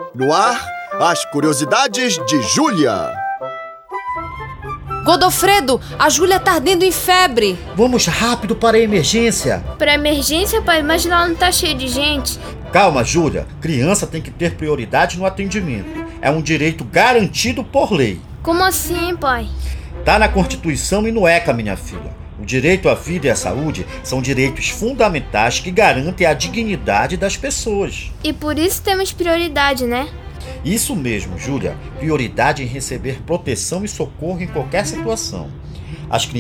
No ar, as curiosidades de Júlia. Godofredo, a Júlia tá ardendo em febre. Vamos rápido para a emergência. Pra emergência, pai? Mas lá não tá cheio de gente. Calma, Júlia. Criança tem que ter prioridade no atendimento. É um direito garantido por lei. Como assim, pai? Tá na Constituição e no ECA, minha filha. O direito à vida e à saúde são direitos fundamentais que garantem a dignidade das pessoas. E por isso temos prioridade, né? Isso mesmo, Júlia. Prioridade em receber proteção e socorro em qualquer situação. As